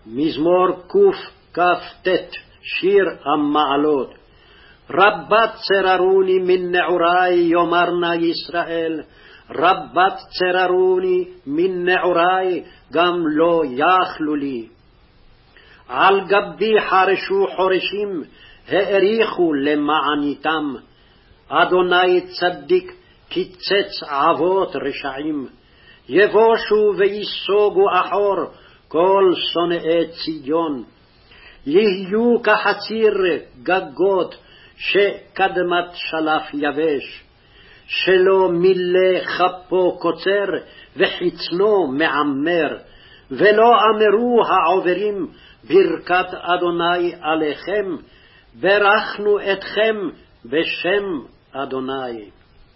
מזמור קכ"ט, שיר המעלות. רבת צררוני מן נעורי, יאמרנה ישראל, רבת צררוני מן נעורי, גם לא יכלו לי. על גבי חרשו חורשים, האריכו למעניתם. אדוני צדיק, קיצץ אבות רשעים. יבושו ויסוגו אחור כל שונאי ציון. יהיו כחציר גגות שקדמת שלף יבש, שלא מילא כפו קוצר וחצנו מעמר, ולא אמרו העוברים ברכת אדוני עליכם, ברכנו אתכם בשם אדוני.